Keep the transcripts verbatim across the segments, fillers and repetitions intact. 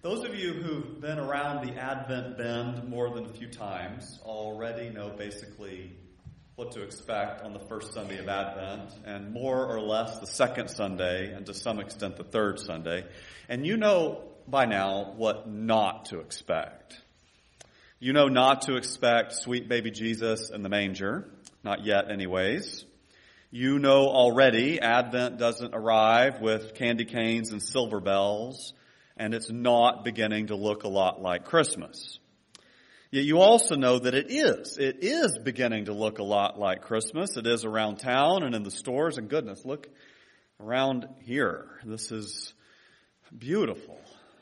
Those of you who've been around the Advent bend more than a few times already know basically what to expect on the first Sunday of Advent, and more or less the second Sunday, and to some extent the third Sunday. And you know by now what not to expect. You know not to expect sweet baby Jesus in the manger. Not yet anyways. You know already Advent doesn't arrive with candy canes and silver bells, and it's not beginning to look a lot like Christmas. Yet you also know that it is. It is beginning to look a lot like Christmas. It is around town and in the stores. And goodness, look around here. This is beautiful.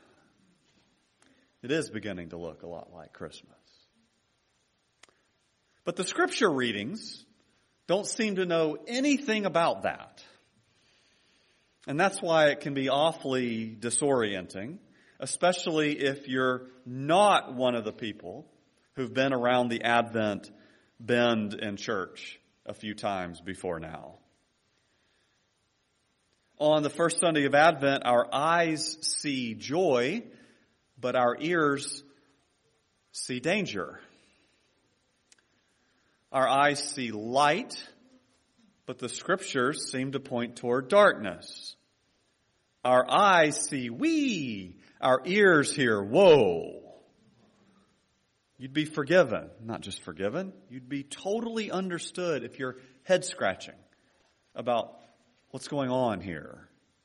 It is beginning to look a lot like Christmas. But the scripture readings don't seem to know anything about that. And that's why it can be awfully disorienting, especially if you're not one of the people who've been around the Advent bend in church a few times before now. On the first Sunday of Advent, our eyes see joy, but our ears see danger. Our eyes see light, but the scriptures seem to point toward darkness. Our eyes see we, our ears hear whoa. You'd be forgiven, not just forgiven, you'd be totally understood if you're head scratching about what's going on here.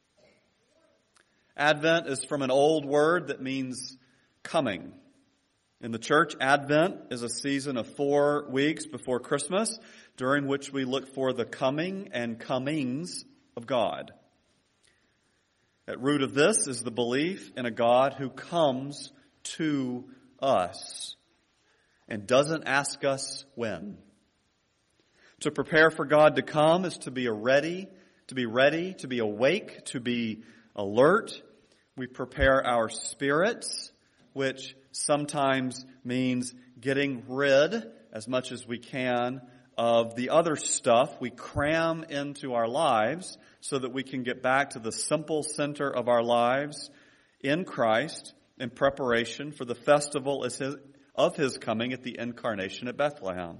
Advent is from an old word that means coming. In the church, Advent is a season of four weeks before Christmas, during which we look for the coming and comings of God. At root of this is the belief in a God who comes to us and doesn't ask us when. To prepare for God to come is to be ready, to be ready, to be awake, to be alert. We prepare our spirits, which sometimes means getting rid, as much as we can, of the other stuff we cram into our lives so that we can get back to the simple center of our lives in Christ in preparation for the festival of His coming at the incarnation at Bethlehem.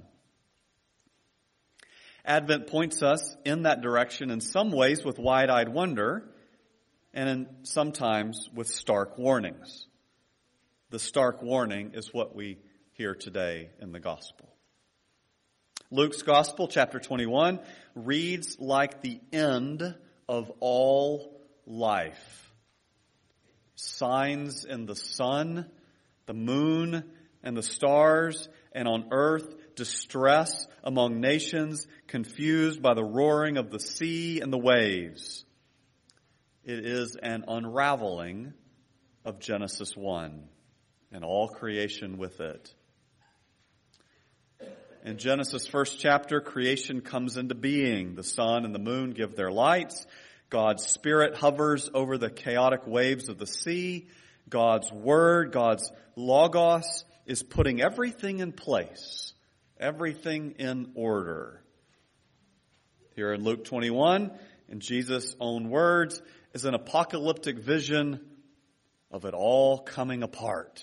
Advent points us in that direction in some ways with wide-eyed wonder and in sometimes with stark warnings. The stark warning is what we hear today in the gospel. Luke's gospel, chapter twenty-one, reads like the end of all life. Signs in the sun, the moon, and the stars, and on earth, distress among nations, confused by the roaring of the sea and the waves. It is an unraveling of Genesis one. And all creation with it. In Genesis' first chapter, creation comes into being. The sun and the moon give their lights. God's Spirit hovers over the chaotic waves of the sea. God's Word, God's Logos, is putting everything in place, everything in order. Here in Luke twenty-one, in Jesus' own words, is an apocalyptic vision of it all coming apart.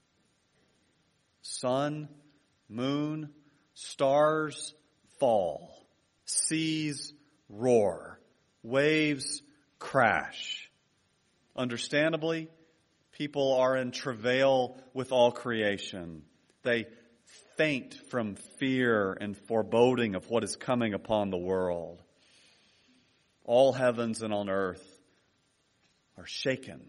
Sun, moon, stars fall, seas roar, waves crash. Understandably, people are in travail with all creation. They faint from fear and foreboding of what is coming upon the world. All heavens and on earth are shaken.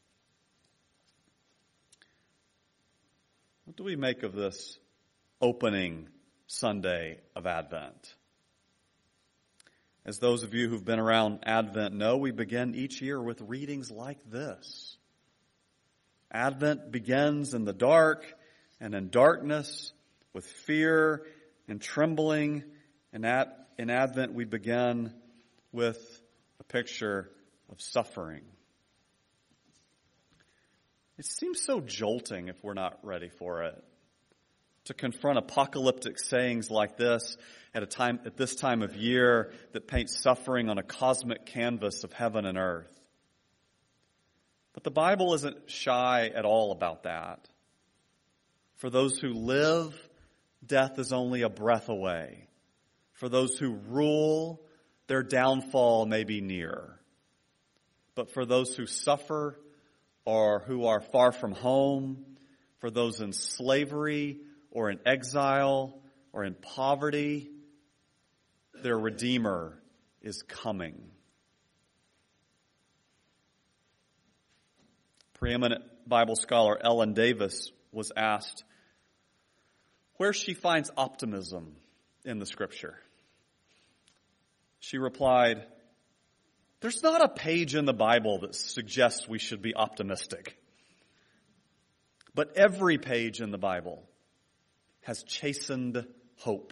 What do we make of this opening Sunday of Advent? As those of you who've been around Advent know, we begin each year with readings like this. Advent begins in the dark and in darkness with fear and trembling. And at, in Advent we begin with a picture of suffering. It seems so jolting if we're not ready for it. To confront apocalyptic sayings like this at a time at this time of year that paints suffering on a cosmic canvas of heaven and earth. But the Bible isn't shy at all about that. For those who live, death is only a breath away. For those who rule, their downfall may be near. But for those who suffer or who are far from home, for those in slavery or in exile or in poverty, their Redeemer is coming. Preeminent Bible scholar Ellen Davis was asked where she finds optimism in the Scripture. She replied, "There's not a page in the Bible that suggests we should be optimistic. But every page in the Bible has chastened hope."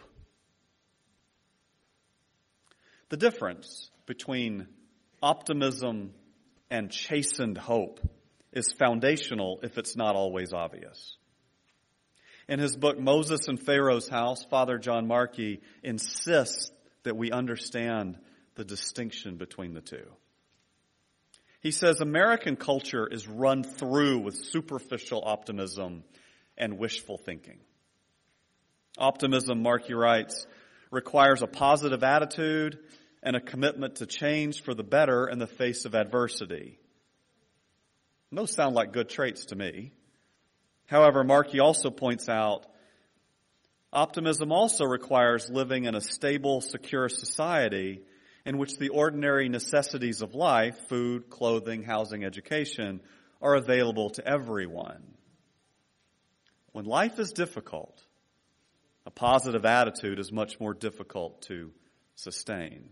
The difference between optimism and chastened hope is foundational if it's not always obvious. In his book, Moses and Pharaoh's House, Father John Markey insists that we understand the distinction between the two. He says American culture is run through with superficial optimism and wishful thinking. Optimism, Markey writes, requires a positive attitude and a commitment to change for the better in the face of adversity. And those sound like good traits to me. However, Markey also points out, optimism also requires living in a stable, secure society in which the ordinary necessities of life, food, clothing, housing, education, are available to everyone. When life is difficult, a positive attitude is much more difficult to sustain.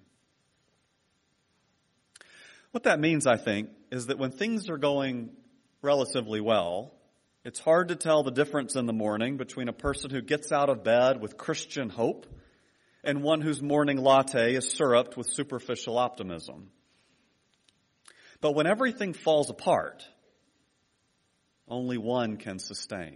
What that means, I think, is that when things are going relatively well, it's hard to tell the difference in the morning between a person who gets out of bed with Christian hope and one whose morning latte is syruped with superficial optimism. But when everything falls apart, only one can sustain.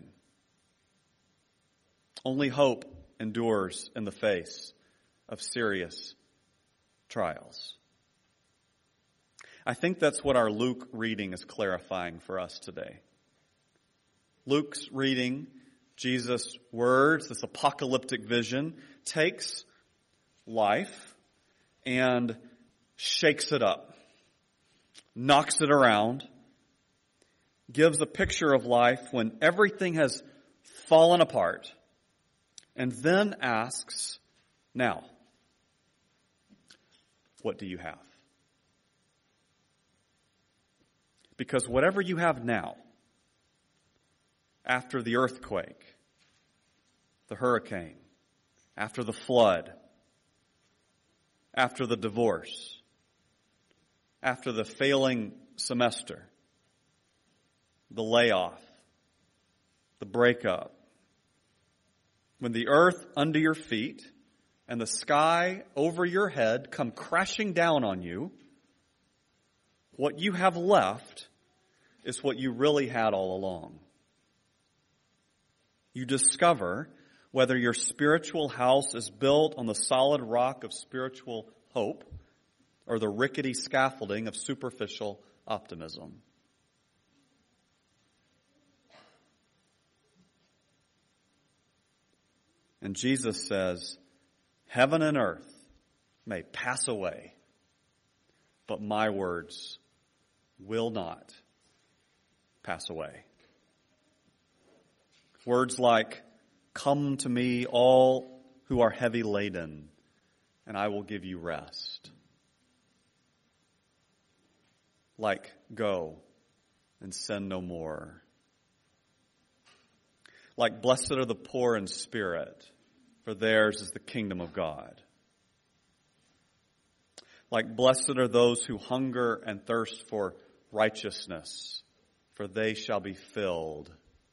Only hope endures in the face of serious trials. I think that's what our Luke reading is clarifying for us today. Luke's reading, Jesus' words, this apocalyptic vision, takes life and shakes it up, knocks it around, gives a picture of life when everything has fallen apart, and then asks, now, what do you have? Because whatever you have now, after the earthquake, the hurricane, after the flood, after the divorce, after the failing semester, the layoff, the breakup, when the earth under your feet and the sky over your head come crashing down on you, what you have left is what you really had all along. You discover whether your spiritual house is built on the solid rock of spiritual hope or the rickety scaffolding of superficial optimism. And Jesus says, heaven and earth may pass away, but my words will not pass away. Words like, come to me all who are heavy laden, and I will give you rest. Like, go and sin no more. Like, blessed are the poor in spirit, for theirs is the kingdom of God. Like, blessed are those who hunger and thirst for righteousness, for they shall be filled.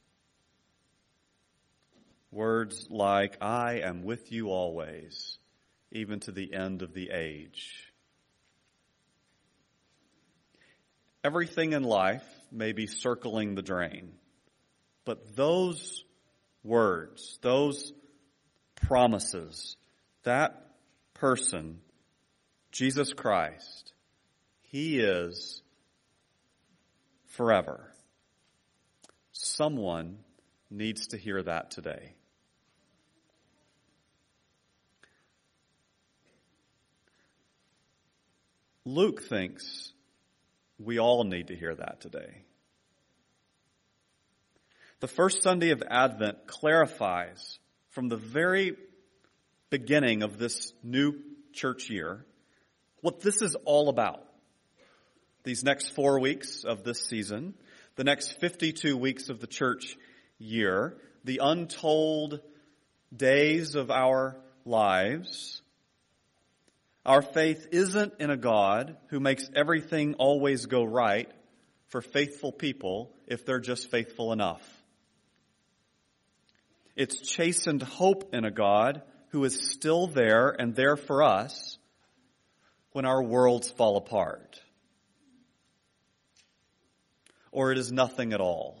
Words like, I am with you always, even to the end of the age. Everything in life may be circling the drain, but those words, those promises, that person, Jesus Christ, He is forever. Someone needs to hear that today. Luke thinks we all need to hear that today. The first Sunday of Advent clarifies from the very beginning of this new church year what this is all about. These next four weeks of this season, the next fifty-two weeks of the church year, the untold days of our lives. Our faith isn't in a God who makes everything always go right for faithful people if they're just faithful enough. It's chastened hope in a God who is still there and there for us when our worlds fall apart. Or it is nothing at all.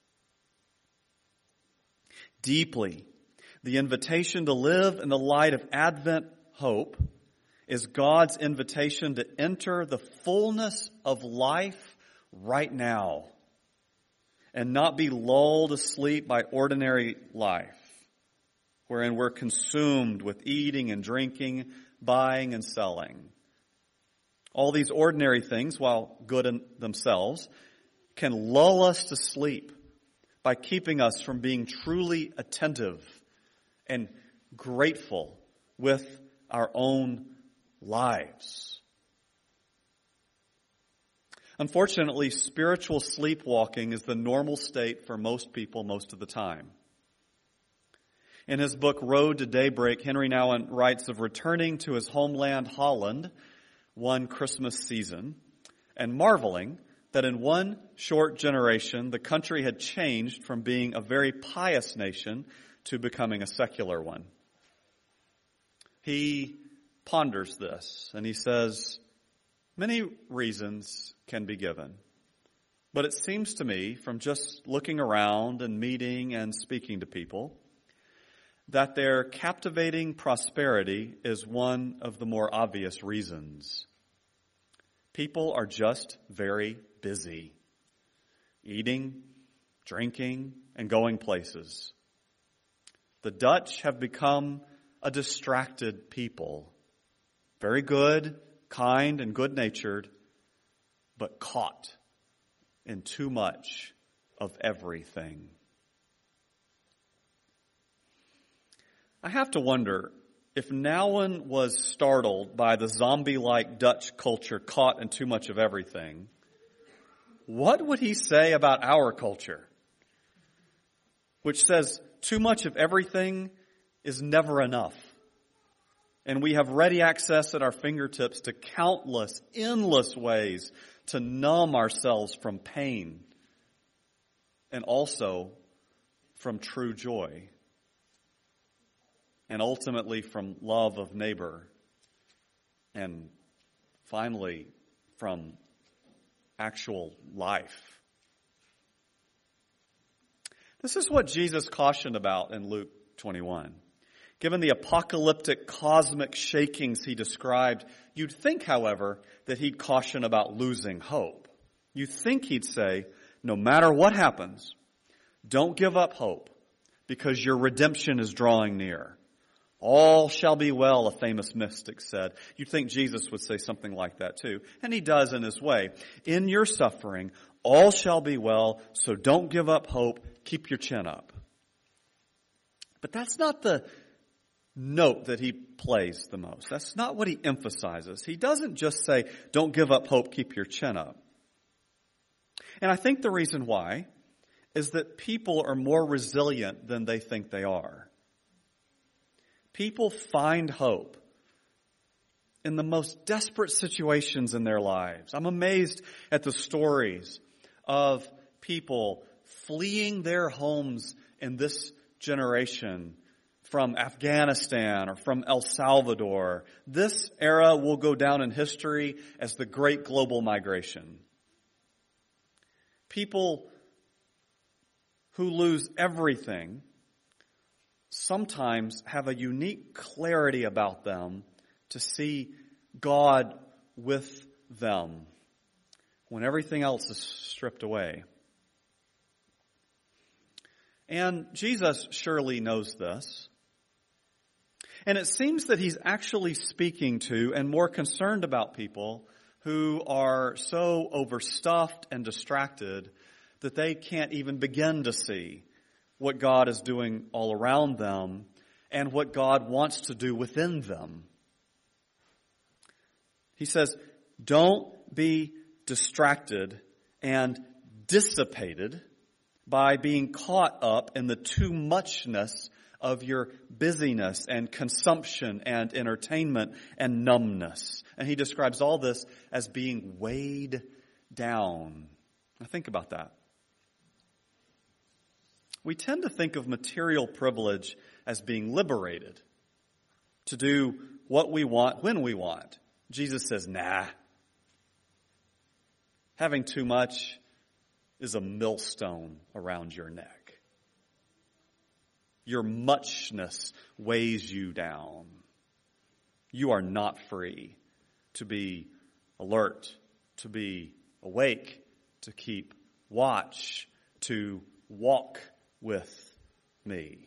Deeply, the invitation to live in the light of Advent hope is God's invitation to enter the fullness of life right now and not be lulled asleep by ordinary life, wherein we're consumed with eating and drinking, buying and selling. All these ordinary things, while good in themselves, can lull us to sleep by keeping us from being truly attentive and grateful with our own lives. Unfortunately, spiritual sleepwalking is the normal state for most people most of the time. In his book, Road to Daybreak, Henry Nouwen writes of returning to his homeland, Holland, one Christmas season, and marveling that in one short generation, the country had changed from being a very pious nation to becoming a secular one. He ponders this, and he says, many reasons can be given. But it seems to me, from just looking around and meeting and speaking to people, that their captivating prosperity is one of the more obvious reasons. People are just very busy, eating, drinking, and going places. The Dutch have become a distracted people. Very good, kind, and good-natured, but caught in too much of everything. I have to wonder if Nouwen was startled by the zombie-like Dutch culture caught in too much of everything, what would he say about our culture, which says too much of everything is never enough? And we have ready access at our fingertips to countless, endless ways to numb ourselves from pain and also from true joy and ultimately from love of neighbor and finally from actual life. This is what Jesus cautioned about in Luke twenty-one. Given the apocalyptic cosmic shakings he described, you'd think, however, that he'd caution about losing hope. You'd think he'd say, no matter what happens, don't give up hope because your redemption is drawing near. All shall be well, a famous mystic said. You'd think Jesus would say something like that too. And he does in his way. In your suffering, all shall be well, so don't give up hope. Keep your chin up. But that's not the note that he plays the most. That's not what he emphasizes. He doesn't just say, don't give up hope, keep your chin up. And I think the reason why is that people are more resilient than they think they are. People find hope in the most desperate situations in their lives. I'm amazed at the stories of people fleeing their homes in this generation from Afghanistan or from El Salvador. This era will go down in history as the great global migration. People who lose everything sometimes have a unique clarity about them to see God with them. when everything else is stripped away. And Jesus surely knows this. And it seems that he's actually speaking to and more concerned about people who are so overstuffed and distracted that they can't even begin to see what God is doing all around them and what God wants to do within them. He says, don't be distracted and dissipated by being caught up in the too muchness of your busyness and consumption and entertainment and numbness. And he describes all this as being weighed down. Now think about that. We tend to think of material privilege as being liberated, to do what we want when we want. Jesus says, nah. Having too much is a millstone around your neck. Your muchness weighs you down. You are not free to be alert, to be awake, to keep watch, to walk with me.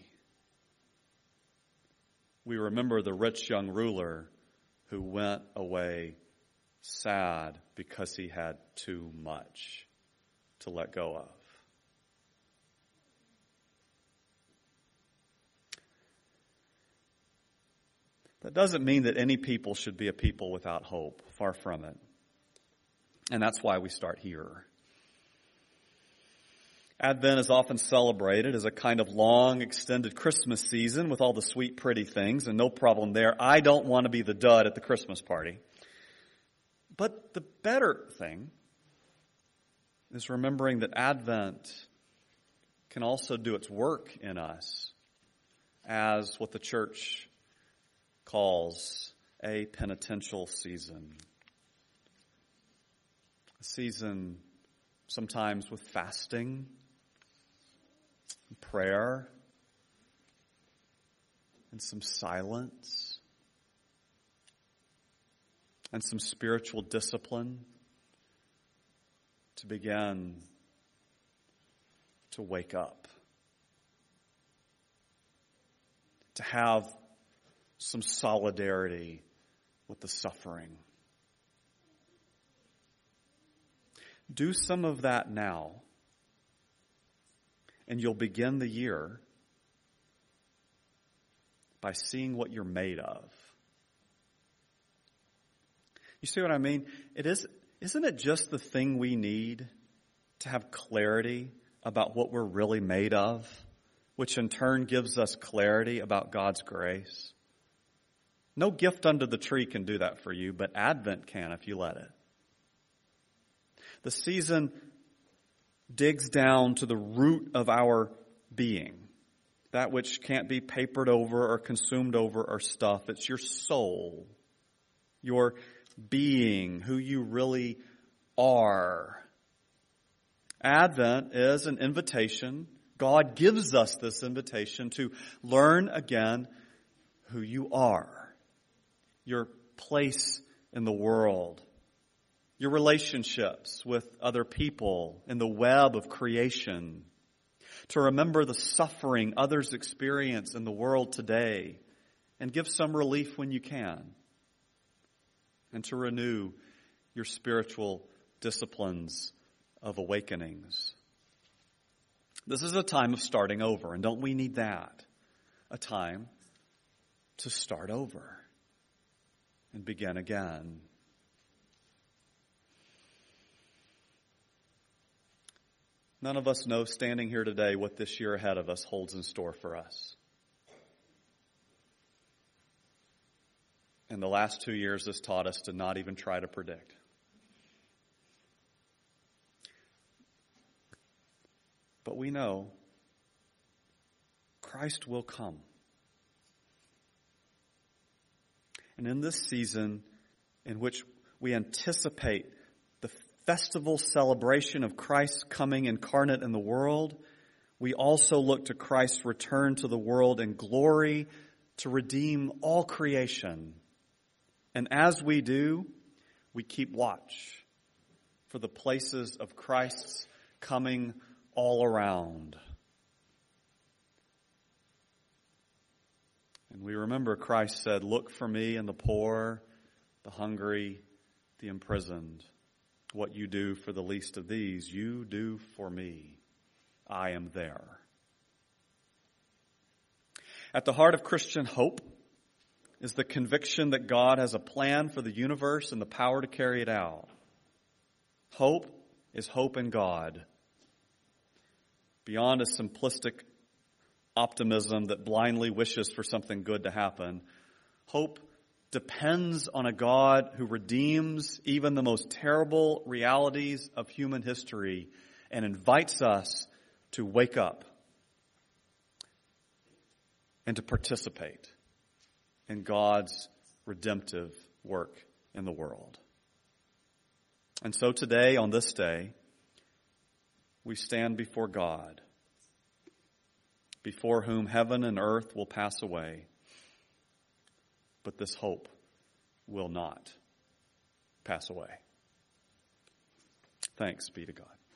We remember the rich young ruler who went away sad because he had too much to let go of. That doesn't mean that any people should be a people without hope. Far from it. And that's why we start here. Advent is often celebrated as a kind of long, extended Christmas season with all the sweet, pretty things, and no problem there. I don't want to be the dud at the Christmas party. But the better thing is remembering that Advent can also do its work in us as what the church calls a penitential season. A season sometimes with fasting, and prayer, and some silence, and some spiritual discipline to begin to wake up, to have some solidarity with the suffering. Do some of that now, and you'll begin the year by seeing what you're made of. You see what I mean? It is, isn't it just the thing we need to have clarity about what we're really made of, which in turn gives us clarity about God's grace? No gift under the tree can do that for you, but Advent can if you let it. The season digs down to the root of our being, that which can't be papered over or consumed over or stuff. It's your soul, your being, who you really are. Advent is an invitation. God gives us this invitation to learn again who you are, your place in the world, your relationships with other people in the web of creation, to remember the suffering others experience in the world today and give some relief when you can, and to renew your spiritual disciplines of awakenings. This is a time of starting over, and don't we need that? A time to start over and begin again. None of us know standing here today what this year ahead of us holds in store for us. And the last two years has taught us to not even try to predict. But we know Christ will come. And in this season in which we anticipate the festival celebration of Christ's coming incarnate in the world, we also look to Christ's return to the world in glory to redeem all creation. And as we do, we keep watch for the places of Christ's coming all around. And we remember Christ said, "Look for me and the poor, the hungry, the imprisoned. What you do for the least of these, you do for me. I am there." At the heart of Christian hope is the conviction that God has a plan for the universe and the power to carry it out. Hope is hope in God. Beyond a simplistic optimism that blindly wishes for something good to happen, hope depends on a God who redeems even the most terrible realities of human history and invites us to wake up and to participate in God's redemptive work in the world. And so today, on this day, we stand before God, before whom heaven and earth will pass away, but this hope will not pass away. Thanks be to God.